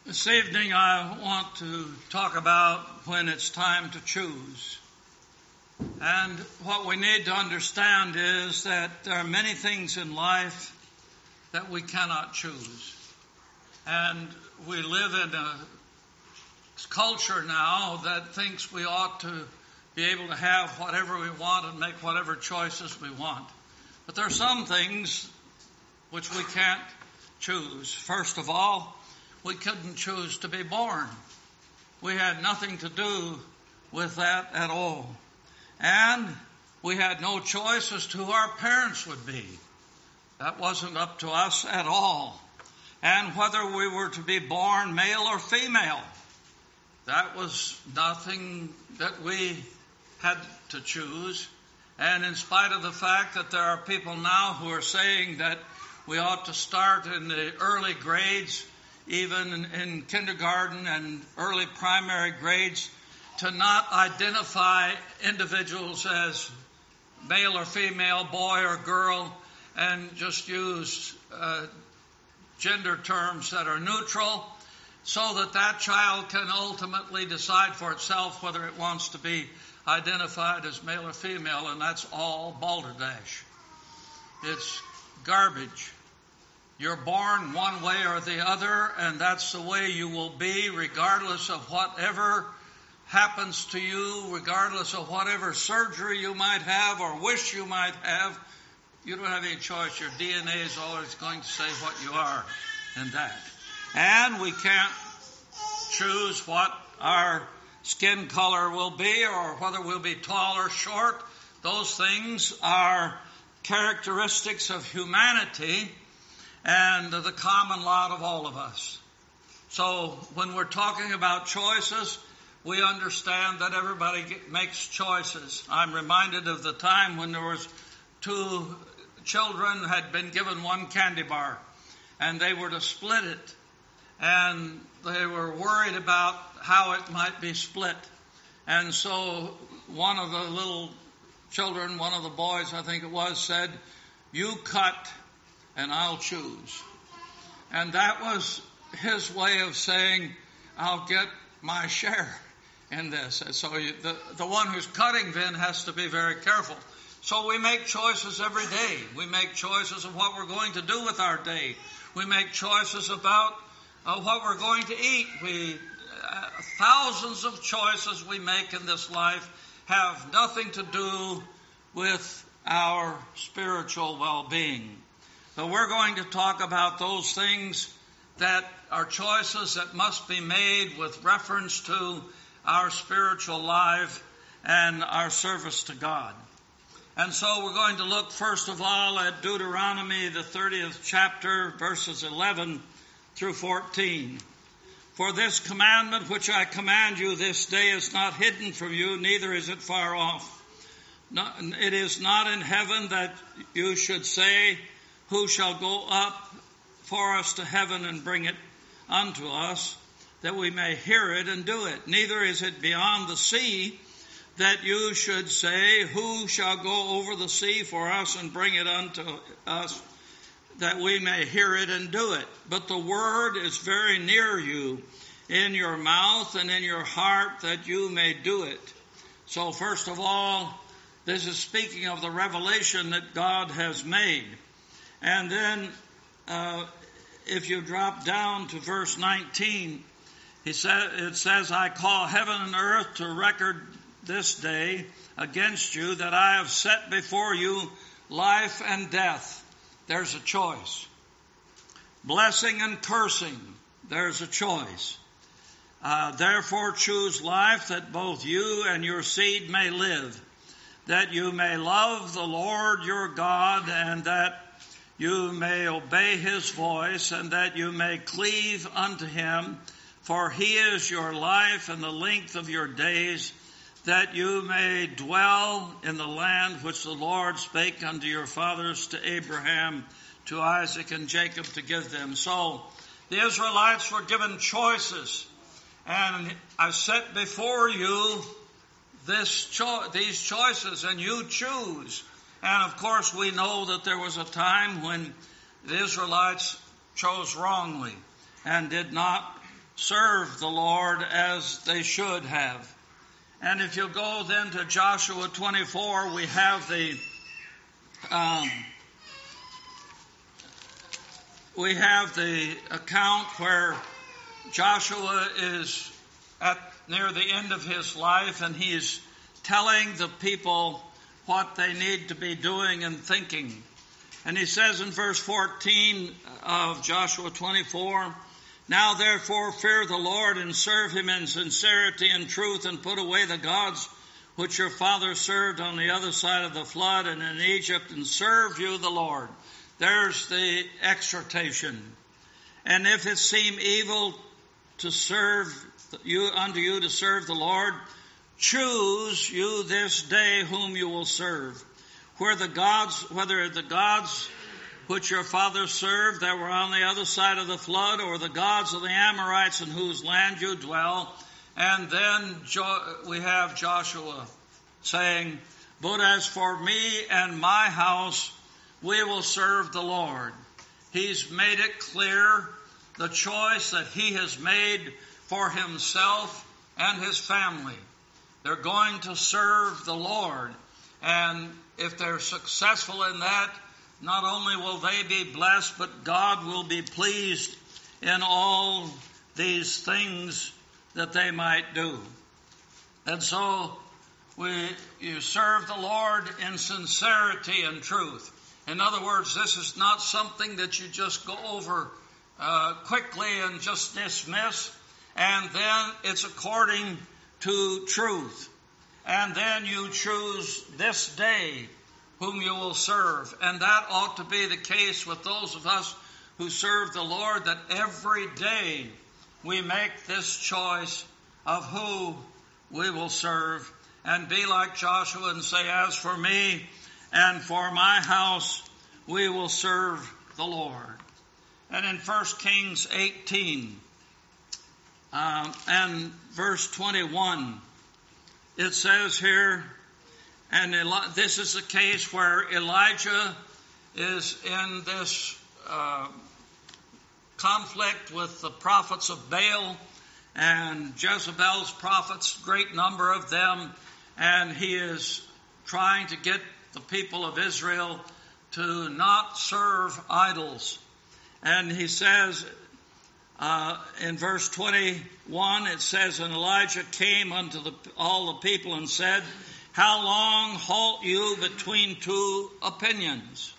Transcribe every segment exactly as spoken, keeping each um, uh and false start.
This evening I want to talk about when it's time to choose. And what we need to understand is that there are many things in life that we cannot choose. And we live in a culture now that thinks we ought to be able to have whatever we want and make whatever choices we want. But there are some things which we can't choose. First of all, we couldn't choose to be born. We had nothing to do with that at all. And we had no choice as to who our parents would be. That wasn't up to us at all. And whether we were to be born male or female, that was nothing that we had to choose. And in spite of the fact that there are people now who are saying that we ought to start in the early grades, even in, in kindergarten and early primary grades, to not identify individuals as male or female, boy or girl, and just use uh, gender terms that are neutral, so that that child can ultimately decide for itself whether it wants to be identified as male or female, and that's all balderdash. It's garbage. You're born one way or the other, and that's the way you will be, regardless of whatever happens to you, regardless of whatever surgery you might have or wish you might have. You don't have any choice. Your D N A is always going to say what you are in that. And we can't choose what our skin color will be or whether we'll be tall or short. Those things are characteristics of humanity and the common lot of all of us. So when we're talking about choices, we understand that everybody get, makes choices. I'm reminded of the time when there was two children had been given one candy bar, and they were to split it, and they were worried about how it might be split. And so one of the little children, one of the boys, I think it was, said, "You cut and I'll choose." And that was his way of saying, I'll get my share in this. And so you, the, the one who's cutting then has to be very careful. So we make choices every day. We make choices of what we're going to do with our day. We make choices about uh, what we're going to eat. We uh, thousands of choices we make in this life have nothing to do with our spiritual well-being. But we're going to talk about those things that are choices that must be made with reference to our spiritual life and our service to God. And so we're going to look first of all at Deuteronomy, the thirtieth chapter, verses eleven through fourteen. "For this commandment which I command you this day is not hidden from you, neither is it far off. No, it is not in heaven that you should say, who shall go up for us to heaven and bring it unto us, that we may hear it and do it. Neither is it beyond the sea that you should say, who shall go over the sea for us and bring it unto us, that we may hear it and do it. But the word is very near you, in your mouth and in your heart, that you may do it." So first of all, this is speaking of the revelation that God has made. And then uh, if you drop down to verse nineteen, he said, it says, "I call heaven and earth to record this day against you, that I have set before you life and death." There's a choice. "Blessing and cursing." There's a choice. Uh, "Therefore choose life, that both you and your seed may live, that you may love the Lord your God, and that you may obey his voice, and that you may cleave unto him, for he is your life and the length of your days, that you may dwell in the land which the Lord spake unto your fathers, to Abraham, to Isaac, and Jacob, to give them." So the Israelites were given choices, and I set before you this cho- these choices, and you choose. And of course we know that there was a time when the Israelites chose wrongly and did not serve the Lord as they should have. And if you go then to Joshua twenty-four, we have the um, we have the account where Joshua is at near the end of his life, and he is telling the people what they need to be doing and thinking. And he says in verse fourteen of Joshua twenty-four, "Now therefore fear the Lord and serve him in sincerity and truth, and put away the gods which your fathers served on the other side of the flood and in Egypt, and serve you the Lord." There's the exhortation. "And if it seem evil to serve you unto you to serve the Lord, choose you this day whom you will serve. Where the gods, whether the gods which your fathers served that were on the other side of the flood, or the gods of the Amorites in whose land you dwell." And then jo- we have Joshua saying, "But as for me and my house, we will serve the Lord." He's made it clear the choice that he has made for himself and his family. They're going to serve the Lord. And if they're successful in that, not only will they be blessed, but God will be pleased in all these things that they might do. And so we, you serve the Lord in sincerity and truth. In other words, this is not something that you just go over uh, quickly and just dismiss. And then it's according to truth. And then you choose this day whom you will serve. And that ought to be the case with those of us who serve the Lord, that every day we make this choice of who we will serve, and be like Joshua and say, "As for me and for my house, we will serve the Lord." And in First Kings eighteen um, and verse twenty-one, it says here, and Eli- this is the case where Elijah is in this uh, conflict with the prophets of Baal and Jezebel's prophets, great number of them, and he is trying to get the people of Israel to not serve idols. And he says uh, in verse twenty-one, it says, "And Elijah came unto the, all the people and said, How long halt you between two opinions?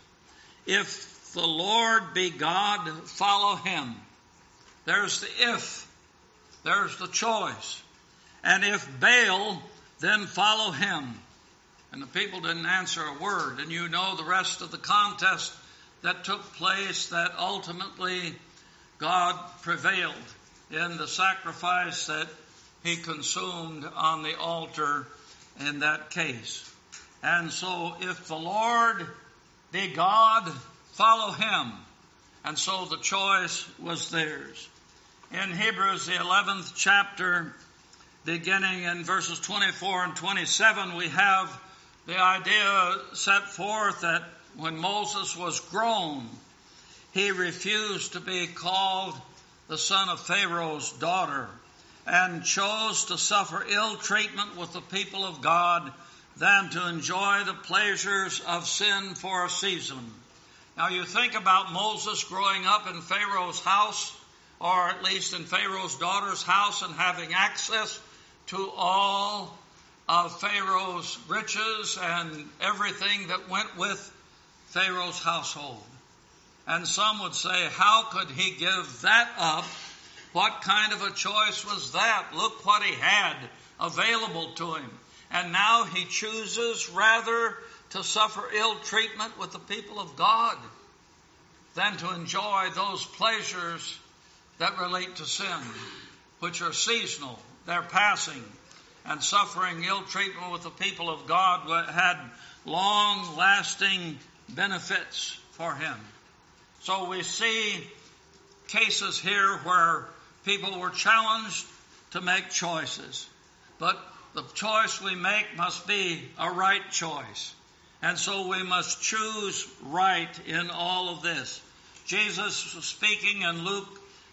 If the Lord be God, follow him." There's the if. There's the choice. "And if Baal, then follow him." And the people didn't answer a word. And you know the rest of the contest that took place, that ultimately God prevailed in the sacrifice that he consumed on the altar in that case. And so if the Lord be God, follow him. And so the choice was theirs. In Hebrews, the eleventh chapter, beginning in verses twenty-four and twenty-seven, we have the idea set forth that when Moses was grown, he refused to be called the son of Pharaoh's daughter, and chose to suffer ill treatment with the people of God than to enjoy the pleasures of sin for a season. Now you think about Moses growing up in Pharaoh's house, or at least in Pharaoh's daughter's house, and having access to all of Pharaoh's riches and everything that went with Pharaoh's household. And some would say, how could he give that up? What kind of a choice was that? Look what he had available to him. And now he chooses rather to suffer ill treatment with the people of God than to enjoy those pleasures that relate to sin, which are seasonal, they're passing. And suffering ill treatment with the people of God had long-lasting benefits for him. So we see cases here where people were challenged to make choices. But the choice we make must be a right choice. And so we must choose right in all of this. Jesus was speaking in Luke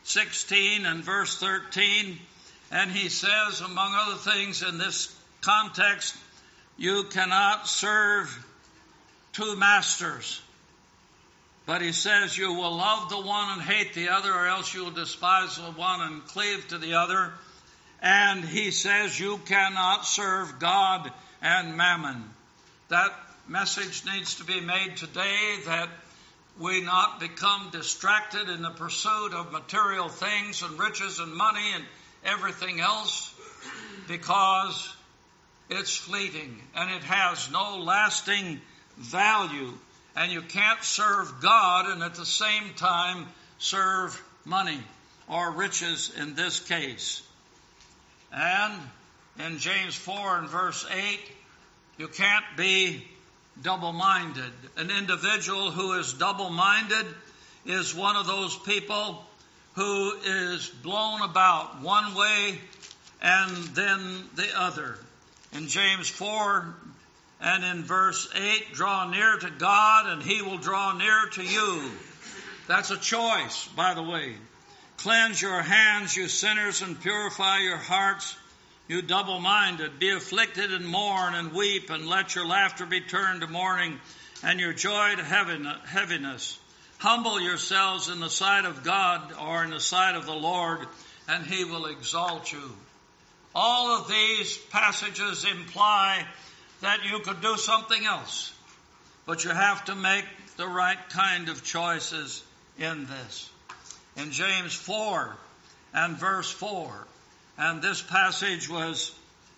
sixteen and verse thirteen. And he says, among other things in this context, you cannot serve two masters. But he says you will love the one and hate the other, or else you will despise the one and cleave to the other. And he says you cannot serve God and mammon. That message needs to be made today, that we not become distracted in the pursuit of material things and riches and money and everything else, because it's fleeting and it has no lasting value. And you can't serve God and at the same time serve money or riches in this case. And in James four and verse eight, you can't be double-minded. An individual who is double-minded is one of those people who is blown about one way and then the other. In James four and in verse eight, draw near to God and he will draw near to you. That's a choice, by the way. Cleanse your hands, you sinners, and purify your hearts, you double-minded. Be afflicted and mourn and weep, and let your laughter be turned to mourning and your joy to heaviness. Humble yourselves in the sight of God, or in the sight of the Lord, and he will exalt you. All of these passages imply that you could do something else, but you have to make the right kind of choices in this. In James four and verse four, and this passage was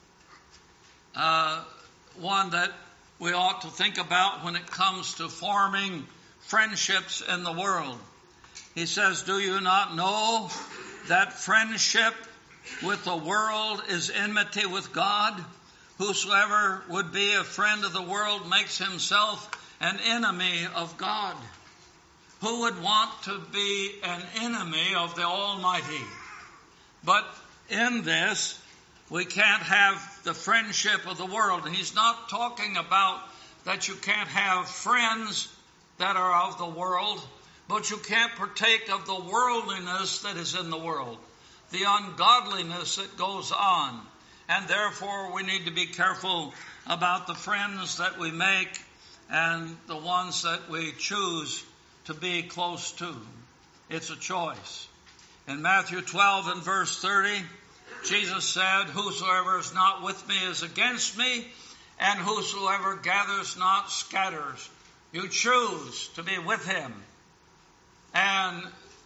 uh, one that we ought to think about when it comes to forming friendships in the world. He says, do you not know that friendship with the world is enmity with God? Whosoever would be a friend of the world makes himself an enemy of God. Who would want to be an enemy of the Almighty? But in this, we can't have the friendship of the world. And he's not talking about that you can't have friends that are of the world, but you can't partake of the worldliness that is in the world, the ungodliness that goes on. And therefore, we need to be careful about the friends that we make and the ones that we choose to be close to. It's a choice. In Matthew twelve and verse thirty, Jesus said, whosoever is not with me is against me, and whosoever gathers not scatters. You choose to be with him and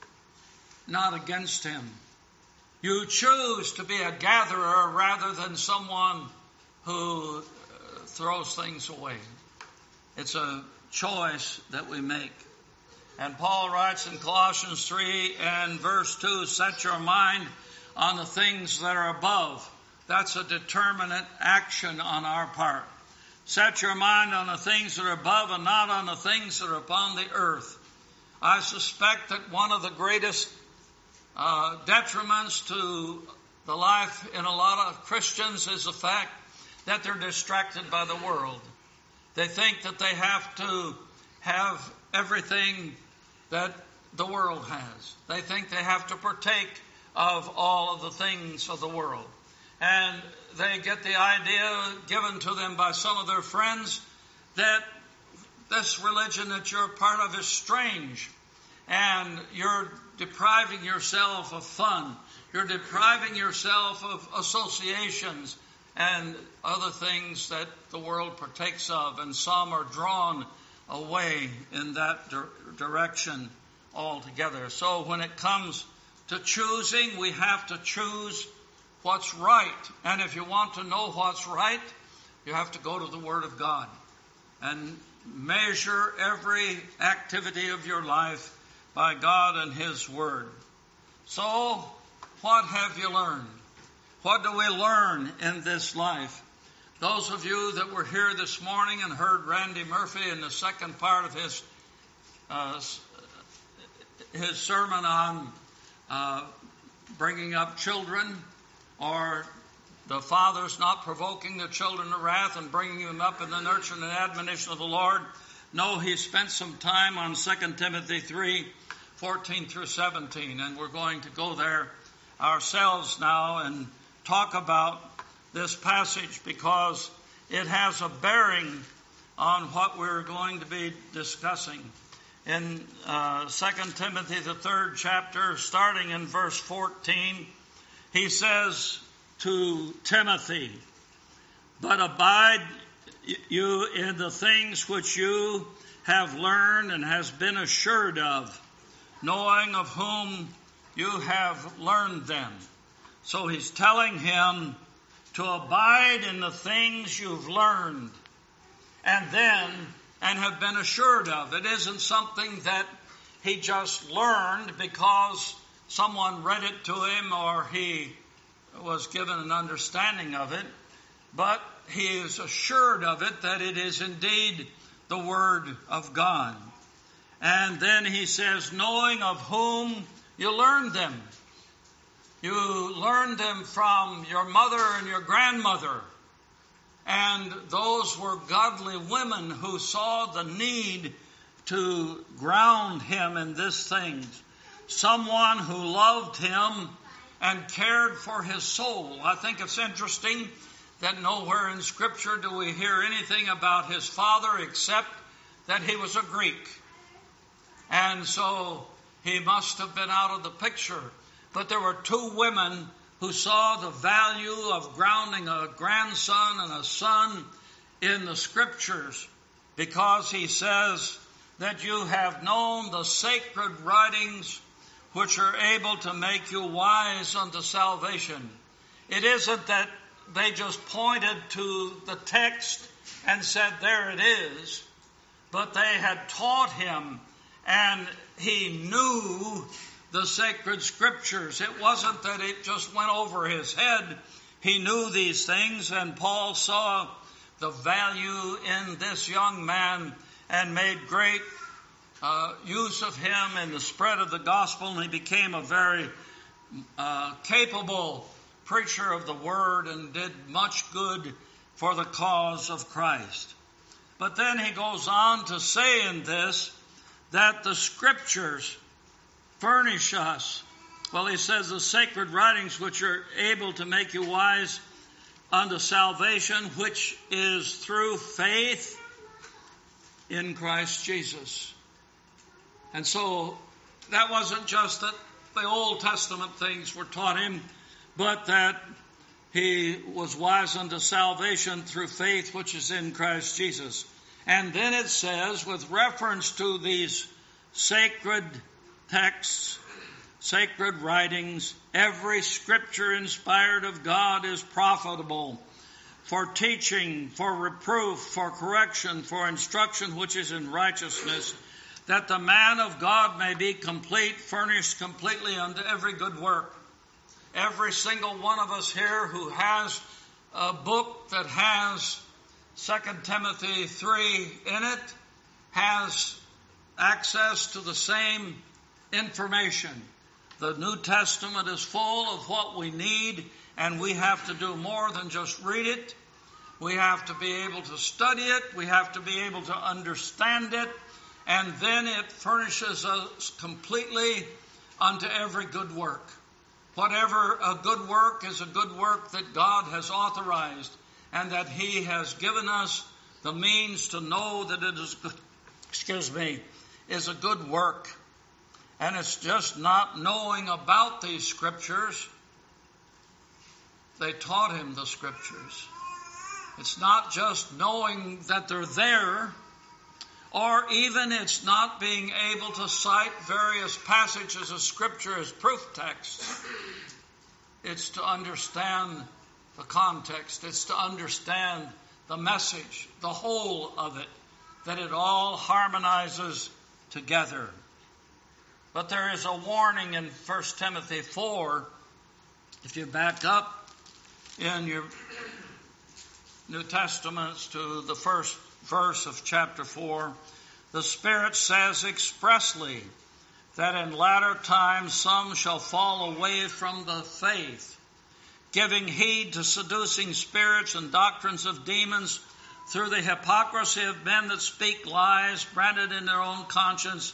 not against him. You choose to be a gatherer rather than someone who throws things away. It's a choice that we make. And Paul writes in Colossians three and verse two, set your mind on the things that are above. That's a determinate action on our part. Set your mind on the things that are above and not on the things that are upon the earth. I suspect that one of the greatest uh, detriments to the life in a lot of Christians is the fact that they're distracted by the world. They think that they have to have everything that the world has. They think they have to partake of all of the things of the world. And they get the idea given to them by some of their friends that this religion that you're part of is strange, and you're depriving yourself of fun. You're depriving yourself of associations and other things that the world partakes of, and some are drawn away in that di- direction altogether. So when it comes to choosing, we have to choose what's right. And if you want to know what's right, you have to go to the Word of God and measure every activity of your life by God and His Word. So, what have you learned? What do we learn in this life? Those of you that were here this morning and heard Randy Murphy in the second part of his uh, his sermon on uh, bringing up children, or the fathers not provoking the children to wrath and bringing them up in the nurture and admonition of the Lord. No, he spent some time on Second Timothy three, fourteen through seventeen. And we're going to go there ourselves now and talk about this passage because it has a bearing on what we're going to be discussing. In uh, Second Timothy, the third chapter, starting in verse fourteen, he says to Timothy, "But abide you in the things which you have learned and has been assured of, knowing of whom you have learned them." So he's telling him to abide in the things you've learned and then and have been assured of. It isn't something that he just learned because someone read it to him or he was given an understanding of it, but he is assured of it, that it is indeed the Word of God. And then he says, knowing of whom you learned them. You learned them from your mother and your grandmother. And those were godly women who saw the need to ground him in these things. Someone who loved him and cared for his soul. I think it's interesting that nowhere in Scripture do we hear anything about his father except that he was a Greek. And so he must have been out of the picture. But there were two women who saw the value of grounding a grandson and a son in the Scriptures, because he says that you have known the sacred writings which are able to make you wise unto salvation. It isn't that they just pointed to the text and said, there it is, but they had taught him, and he knew the sacred Scriptures. It wasn't that it just went over his head. He knew these things, and Paul saw the value in this young man and made great uh, use of him in the spread of the gospel, and he became a very uh, capable preacher of the Word and did much good for the cause of Christ. But then he goes on to say in this that the Scriptures furnish us. Well, he says the sacred writings which are able to make you wise unto salvation, which is through faith in Christ Jesus. And so that wasn't just that the Old Testament things were taught him, but that he was wise unto salvation through faith which is in Christ Jesus. And then it says, with reference to these sacred texts, sacred writings, every Scripture inspired of God is profitable for teaching, for reproof, for correction, for instruction which is in righteousness, that the man of God may be complete, furnished completely unto every good work. Every single one of us here who has a book that has Second Timothy three in it has access to the same information. The New Testament is full of what we need, and we have to do more than just read it. We have to be able to study it. We have to be able to understand it. And then it furnishes us completely unto every good work. Whatever a good work is a good work that God has authorized and that He has given us the means to know that it is good, excuse me, is a good work. And it's just not knowing about these Scriptures. They taught him the Scriptures. It's not just knowing that they're there, or even it's not being able to cite various passages of Scripture as proof texts. It's to understand the context. It's to understand the message, the whole of it, that it all harmonizes together. But there is a warning in First Timothy four. If you back up in your New Testaments to the first verse of chapter four, the Spirit says expressly that in latter times some shall fall away from the faith, giving heed to seducing spirits and doctrines of demons, through the hypocrisy of men that speak lies, branded in their own conscience,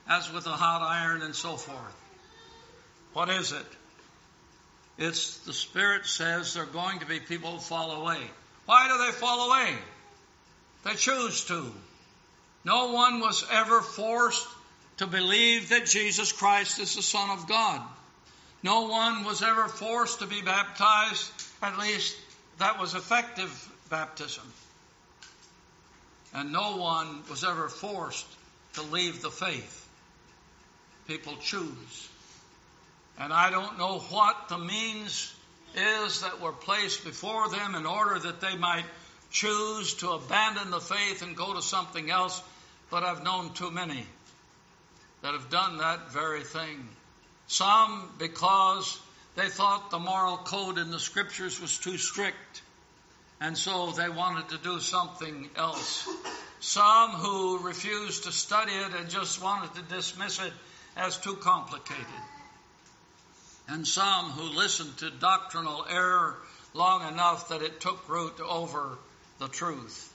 as with a hot iron and so forth. What is it? It's the Spirit says there are going to be people who fall away. Why do they fall away? They choose to. No one was ever forced to believe that Jesus Christ is the Son of God. No one was ever forced to be baptized. At least that was effective baptism. And no one was ever forced to leave the faith. People choose. And I don't know what the means is that were placed before them in order that they might choose to abandon the faith and go to something else, but I've known too many that have done that very thing. Some because they thought the moral code in the Scriptures was too strict, and so they wanted to do something else. Some who refused to study it and just wanted to dismiss it as too complicated. And some who listened to doctrinal error long enough that it took root over the truth.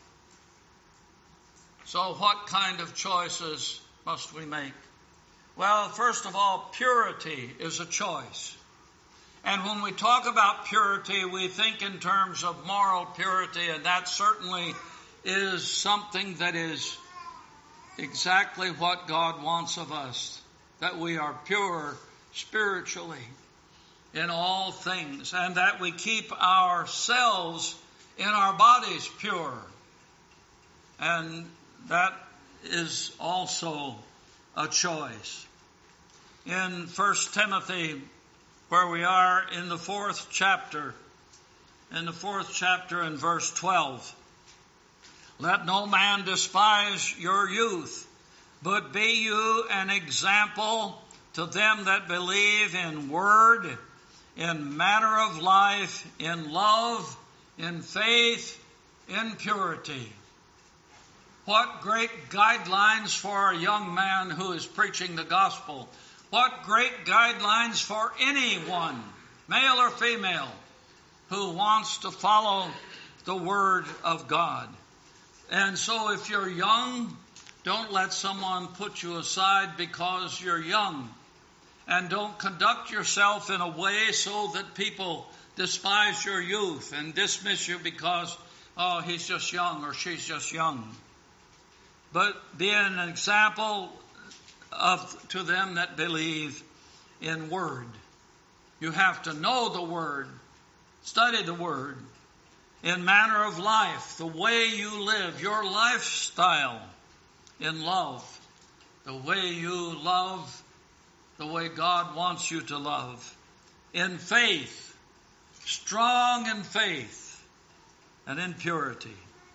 So what kind of choices must we make? Well, first of all, purity is a choice. And when we talk about purity, we think in terms of moral purity, and that certainly is something that is exactly what God wants of us, that we are pure spiritually in all things, and that we keep ourselves in our bodies pure. And that is also a choice. In First Timothy, where we are in the fourth chapter, in the fourth chapter and verse twelve, let no man despise your youth, but be you an example to them that believe in word, in manner of life, in love, in faith, in purity. What great guidelines for a young man who is preaching the gospel. What great guidelines for anyone, male or female, who wants to follow the Word of God. And so if you're young, don't let someone put you aside because you're young. And don't conduct yourself in a way so that people despise your youth and dismiss you because, oh, he's just young or she's just young. But be an example of to them that believe in Word. You have to know the Word, study the Word, in manner of life, the way you live, your lifestyle in love, the way you love, the way God wants you to love, in faith, strong in faith, and in purity.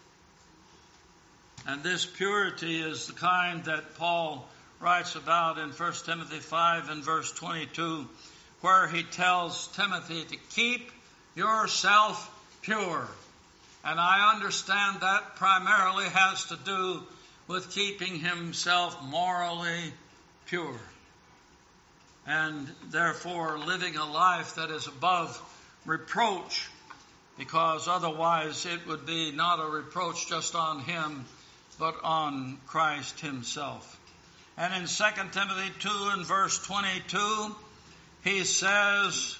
And this purity is the kind that Paul writes about in First Timothy five and verse twenty-two, where he tells Timothy to keep yourself pure. And I understand that primarily has to do with keeping himself morally pure. And therefore living a life that is above reproach, because otherwise it would be not a reproach just on him, but on Christ himself. And in Second Timothy two and verse twenty-two, he says,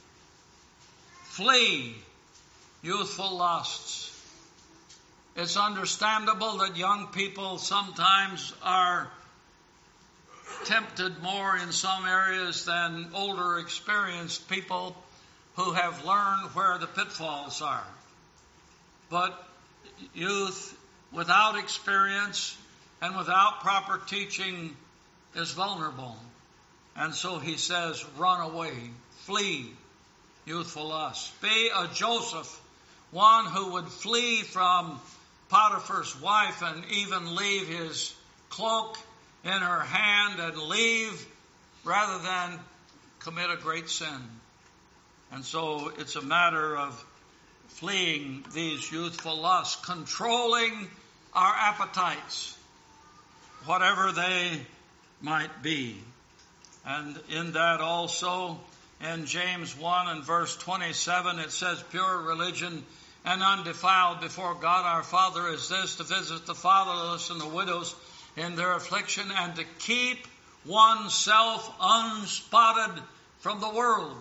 flee youthful lusts. It's understandable that young people sometimes are tempted more in some areas than older, experienced people who have learned where the pitfalls are. But youth without experience and without proper teaching is vulnerable. And so he says, run away, flee youthful lust. Be a Joseph, one who would flee from Potiphar's wife and even leave his cloak in her hand and leave rather than commit a great sin. And so it's a matter of fleeing these youthful lusts, controlling our appetites, whatever they might be. And in that also, in James one and verse twenty-seven, it says, pure religion and undefiled before God our Father is this, to visit the fatherless and the widows in their affliction, and to keep oneself unspotted from the world.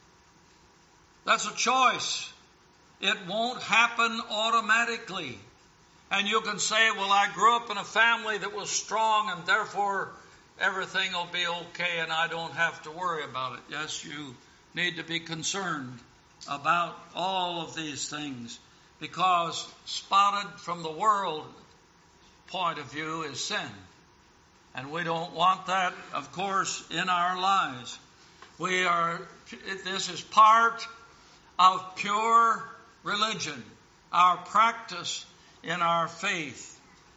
That's a choice. It won't happen automatically. And you can say, well, I grew up in a family that was strong and therefore everything will be okay and I don't have to worry about it. Yes, you need to be concerned about all of these things, because spotted from the world point of view is sin. And we don't want that, of course, in our lives. We are, this is part of pure religion, our practice in our faith.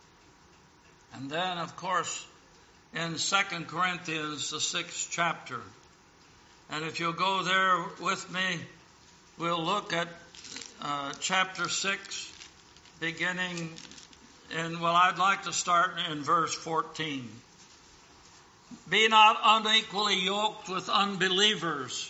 And then, of course, in Second Corinthians, the sixth chapter. And if you'll go there with me, we'll look at uh, chapter six, beginning in, well, I'd like to start in verse fourteen. Be not unequally yoked with unbelievers.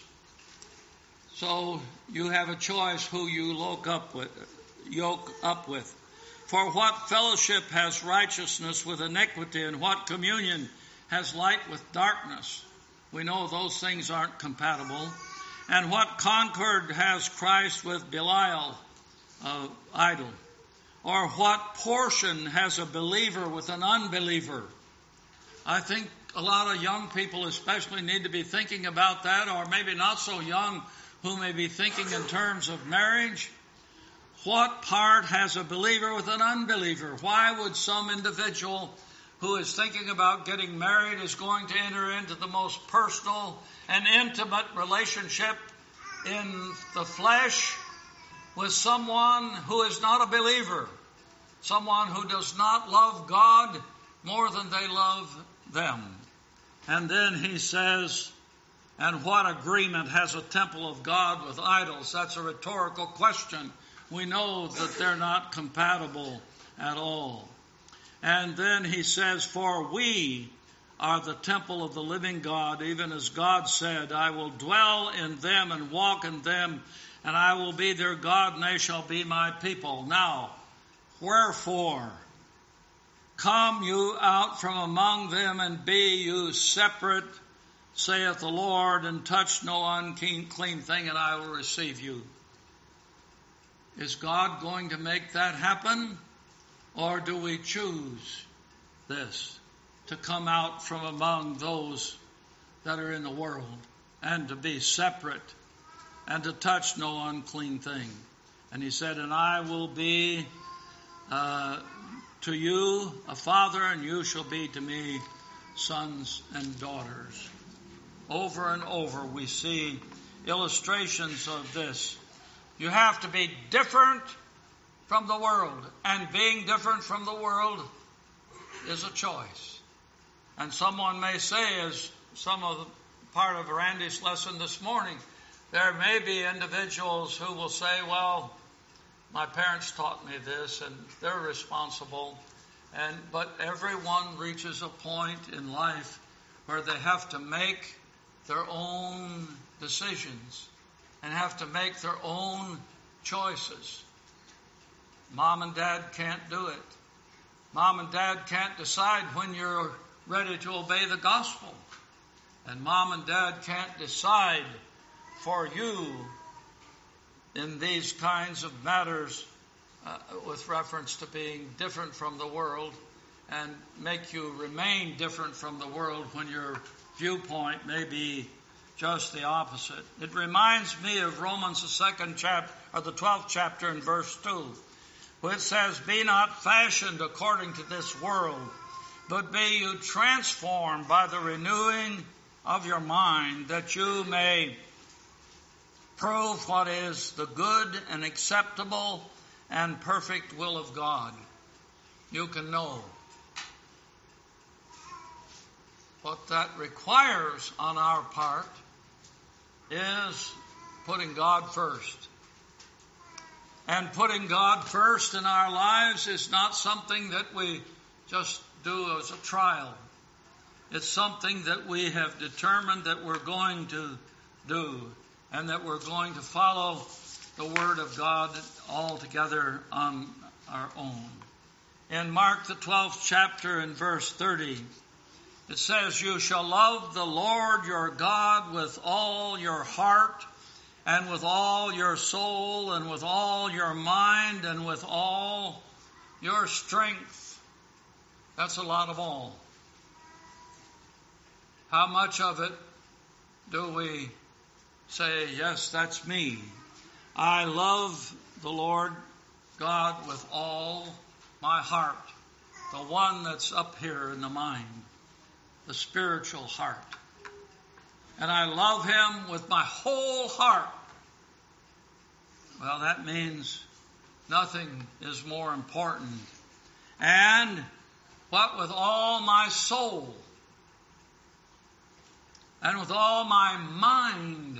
So you have a choice who you yoke up with. Yoke up with. For what fellowship has righteousness with iniquity, and what communion has light with darkness? We know those things aren't compatible. And what concord has Christ with Belial, uh, idol? Or what portion has a believer with an unbeliever? I think a lot of young people especially need to be thinking about that, or maybe not so young, who may be thinking in terms of marriage. What part has a believer with an unbeliever? Why would some individual who is thinking about getting married is going to enter into the most personal and intimate relationship in the flesh with someone who is not a believer, someone who does not love God more than they love them? And then he says, and what agreement has a temple of God with idols? That's a rhetorical question. We know that they're not compatible at all. And then he says, for we are the temple of the living God, even as God said, I will dwell in them and walk in them, and I will be their God, and they shall be my people. Now, wherefore, come you out from among them, and be you separate, saith the Lord, and touch no unclean clean thing, and I will receive you. Is God going to make that happen? Or do we choose this, to come out from among those that are in the world and to be separate and to touch no unclean thing? And he said, and I will be uh, to you a father, and you shall be to me sons and daughters. Over and over we see illustrations of this. You have to be different from the world, and being different from the world is a choice. And someone may say, as some of the part of Randy's lesson this morning, there may be individuals who will say, well, my parents taught me this and they're responsible. And but everyone reaches a point in life where they have to make their own decisions and have to make their own choices. Mom and Dad can't do it. Mom and Dad can't decide when you're ready to obey the gospel. And Mom and Dad can't decide for you in these kinds of matters uh, with reference to being different from the world, and make you remain different from the world when your viewpoint may be just the opposite. It reminds me of Romans, the second chapter, or the twelfth chapter in verse two, which says, be not fashioned according to this world, but be you transformed by the renewing of your mind, that you may prove what is the good and acceptable and perfect will of God. You can know. What that requires on our part is putting God first. And putting God first in our lives is not something that we just do as a trial. It's something that we have determined that we're going to do, and that we're going to follow the Word of God altogether on our own. In Mark the twelfth chapter and verse thirty, It says, you shall love the Lord your God with all your heart and with all your soul and with all your mind and with all your strength. That's a lot of all. How much of it do we say, yes, that's me? I love the Lord God with all my heart, the one that's up here in the mind, the spiritual heart. And I love him with my whole heart. Well, that means nothing is more important. And what with all my soul and with all my mind.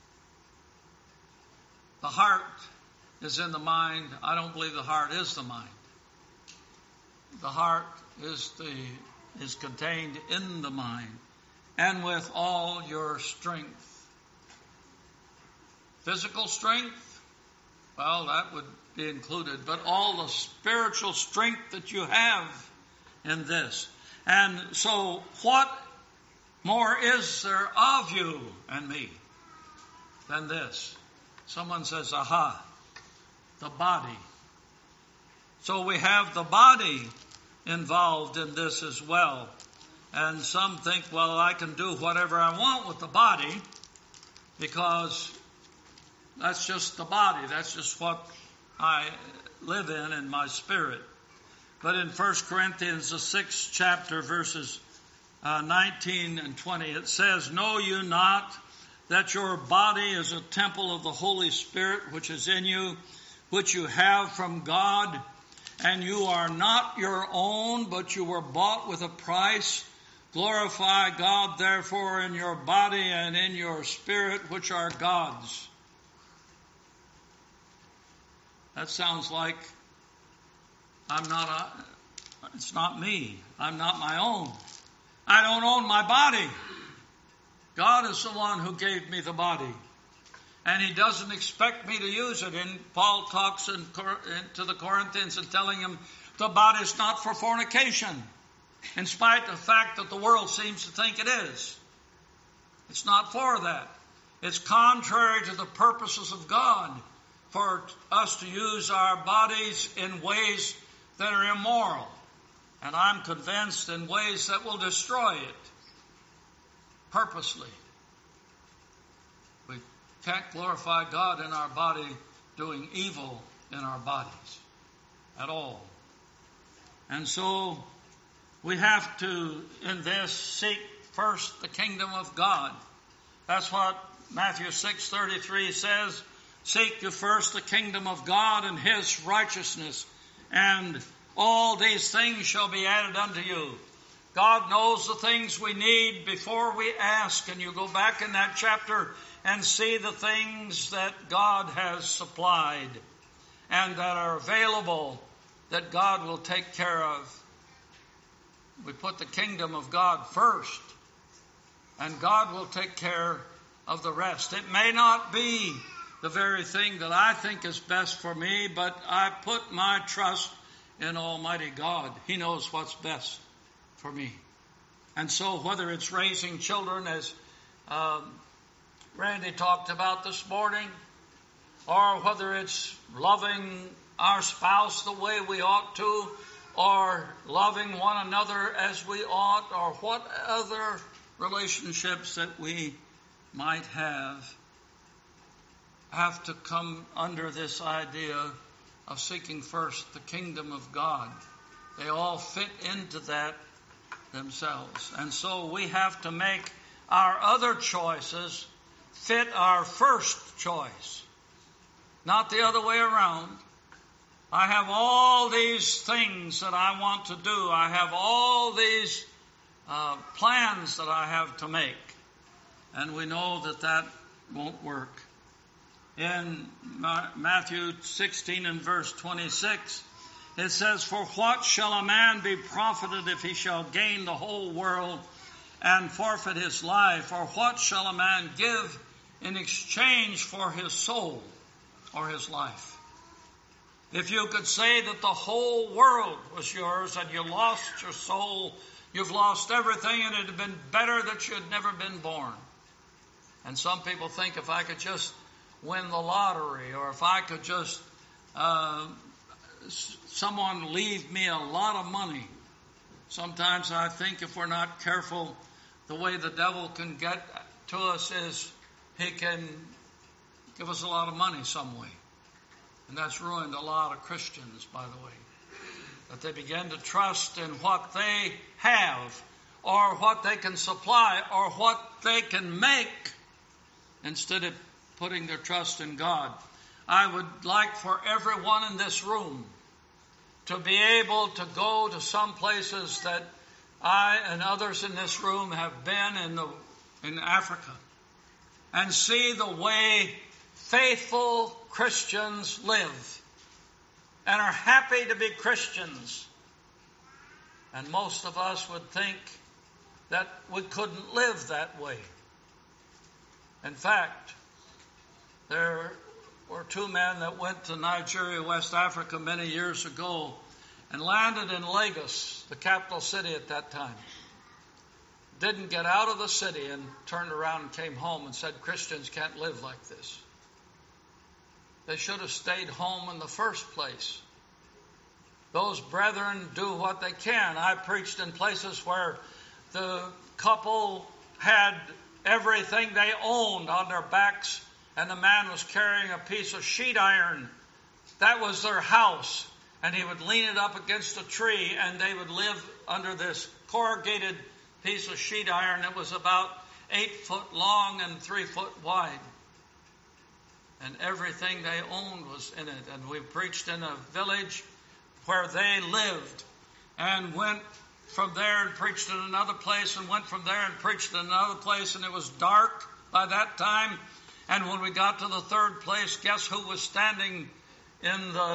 The heart is in the mind. I don't believe the heart is the mind. The heart is the is contained in the mind. And with all your strength. Physical strength, well, that would be included. But all the spiritual strength that you have in this. And so what more is there of you and me than this? Someone says, aha, the body. So we have the body involved in this as well. And some think, well, I can do whatever I want with the body because that's just the body. That's just what I live in in my spirit. But in First Corinthians, the sixth chapter, verses uh, nineteen and twenty, it says, know you not that your body is a temple of the Holy Spirit which is in you, which you have from God, and you are not your own, but you were bought with a price. Glorify God, therefore, in your body and in your spirit, which are God's. That sounds like I'm not a, it's not me. I'm not my own. I don't own my body. God is the one who gave me the body. And he doesn't expect me to use it. And Paul talks in, to the Corinthians and telling them the body is not for fornication, in spite of the fact that the world seems to think it is. It's not for that. It's contrary to the purposes of God for us to use our bodies in ways that are immoral. And I'm convinced in ways that will destroy it. Purposely. We can't glorify God in our body doing evil in our bodies at all. And so we have to, in this, seek first the kingdom of God. That's what Matthew six thirty-three says. Seek you first the kingdom of God and his righteousness, and all these things shall be added unto you. God knows the things we need before we ask. And you go back in that chapter and see the things that God has supplied and that are available that God will take care of. We put the kingdom of God first, and God will take care of the rest. It may not be the very thing that I think is best for me, but I put my trust in Almighty God. He knows what's best for me. And so whether it's raising children, as um, Randy talked about this morning, or whether it's loving our spouse the way we ought to, or loving one another as we ought, or what other relationships that we might have, have to come under this idea of seeking first the kingdom of God. They all fit into that themselves. And so we have to make our other choices fit our first choice, not the other way around. I have all these things that I want to do. I have all these uh, plans that I have to make. And we know that that won't work. In Matthew sixteen and verse twenty-six, it says, for what shall a man be profited if he shall gain the whole world and forfeit his life? Or what shall a man give in exchange for his soul or his life? If you could say that the whole world was yours and you lost your soul You've lost everything, and it would have been better that you had never been born. And some people think if I could just win the lottery, or if I could just, uh, someone leave me a lot of money. Sometimes I think if we're not careful, the way the devil can get to us is he can give us a lot of money some way. And that's ruined a lot of Christians, by the way. That they begin to trust in what they have, or what they can supply, or what they can make, instead of putting their trust in God. I would like for everyone in this room to be able to go to some places that I and others in this room have been in the in Africa, and see the way faithful Christians live and are happy to be Christians. And most of us would think that we couldn't live that way. In fact, there were two men that went to Nigeria, West Africa many years ago and landed in Lagos, the capital city at that time. Didn't get out of the city and turned around and came home and said, Christians can't live like this. They should have stayed home in the first place. Those brethren do what they can. I preached in places where the couple had everything they owned on their backs, and the man was carrying a piece of sheet iron. That was their house. And he would lean it up against a tree, and they would live under this corrugated piece of sheet iron that was about eight foot long and three foot wide. And everything they owned was in it. And we preached in a village where they lived, and went from there and preached in another place, and went from there and preached in another place, and it was dark by that time. And when we got to the third place, guess who was standing in the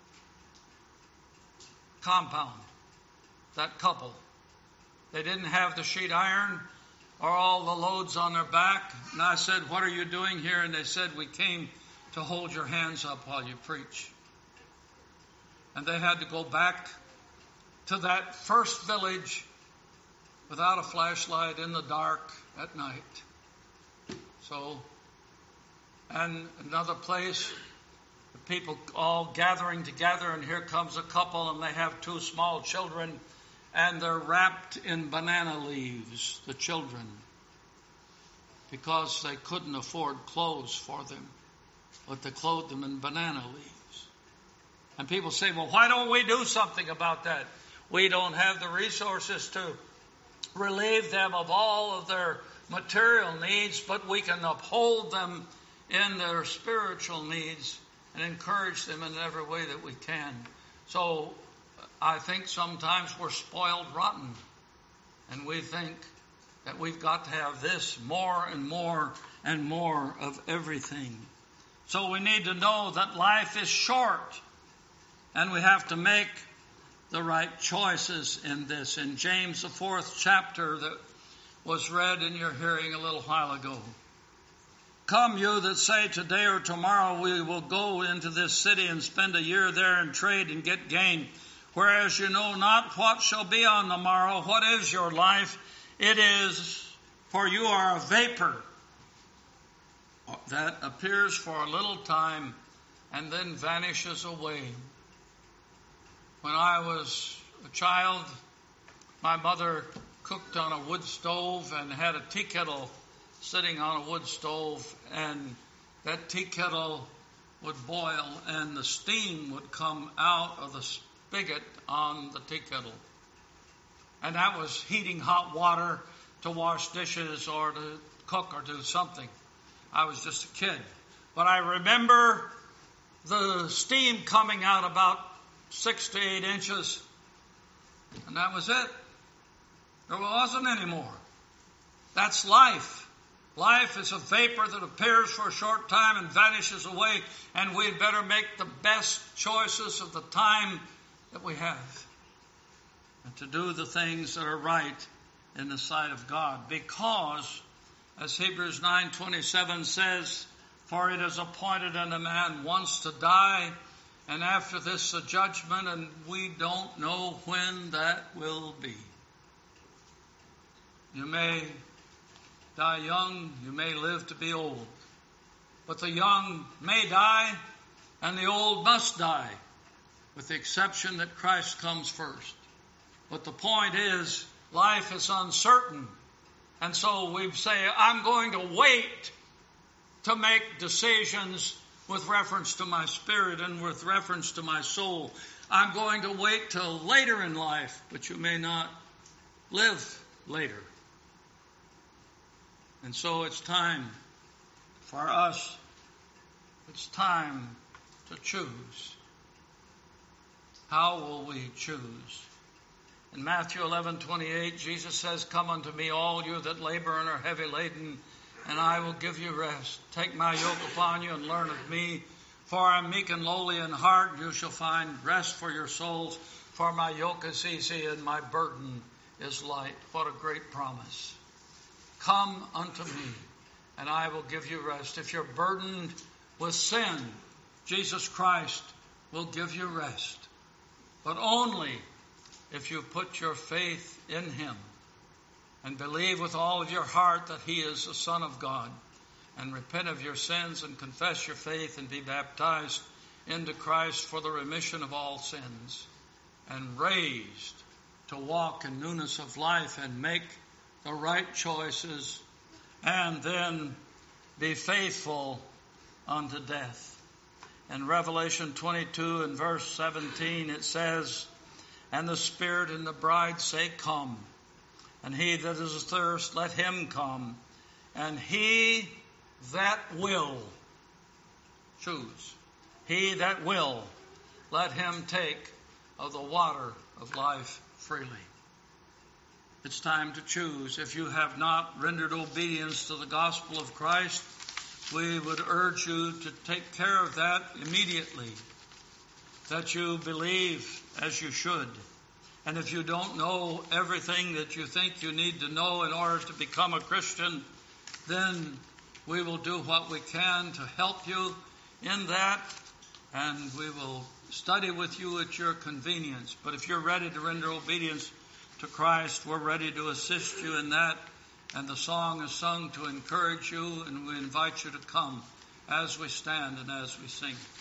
compound? That couple. They didn't have the sheet iron or all the loads on their back. And I said, what are you doing here? And they said, we came to hold your hands up while you preach. And they had to go back to that first village without a flashlight in the dark at night. So, and another place, the people all gathering together, and here comes a couple, and they have two small children, and they're wrapped in banana leaves, the children, because they couldn't afford clothes for them, but they clothed them in banana leaves. And people say, well, why don't we do something about that? We don't have the resources to relieve them of all of their material needs, but we can uphold them in their spiritual needs and encourage them in every way that we can. So I think sometimes we're spoiled rotten, and we think that we've got to have this more and more and more of everything. So we need to know that life is short, and we have to make the right choices in this. In James, the fourth chapter that was read in your hearing a little while ago. Come you that say today or tomorrow we will go into this city and spend a year there and trade and get gain, whereas you know not what shall be on the morrow. What is your life? It is, for you are a vapor that appears for a little time and then vanishes away. When I was a child, my mother cooked on a wood stove and had a tea kettle sitting on a wood stove, and that tea kettle would boil and the steam would come out of the spigot on the tea kettle. And that was heating hot water to wash dishes or to cook or do something. I was just a kid. But I remember the steam coming out about six to eight inches, and that was it. There wasn't any more. That's life. Life is a vapor that appears for a short time and vanishes away, and we'd better make the best choices of the time that we have, and to do the things that are right in the sight of God. Because, as Hebrews nine twenty-seven says, for it is appointed unto man once to die, and after this a judgment, and we don't know when that will be. You may die young, you may live to be old. But the young may die, and the old must die, with the exception that Christ comes first. But the point is, life is uncertain. And so we say, I'm going to wait to make decisions with reference to my spirit and with reference to my soul. I'm going to wait till later in life, but you may not live later. And so it's time for us, it's time to choose. How will we choose? In Matthew eleven twenty-eight, Jesus says, Come unto me, all you that labor and are heavy laden, and I will give you rest. Take my yoke upon you and learn of me, for I am meek and lowly in heart, and you shall find rest for your souls. For my yoke is easy and my burden is light. What a great promise. Come unto me, and I will give you rest. If you're burdened with sin, Jesus Christ will give you rest. But only if you put your faith in him and believe with all of your heart that he is the Son of God, and repent of your sins and confess your faith and be baptized into Christ for the remission of all sins, and raised to walk in newness of life and make the right choices, and then be faithful unto death. In Revelation twenty-two and verse seventeen it says, And the Spirit and the bride say, Come. And he that is athirst, let him come. And he that will, choose. He that will, let him take of the water of life freely. It's time to choose. If you have not rendered obedience to the gospel of Christ, we would urge you to take care of that immediately, that you believe as you should. And if you don't know everything that you think you need to know in order to become a Christian, then we will do what we can to help you in that, and we will study with you at your convenience. But if you're ready to render obedience to Christ, we're ready to assist you in that. And the song is sung to encourage you, and we invite you to come as we stand and as we sing.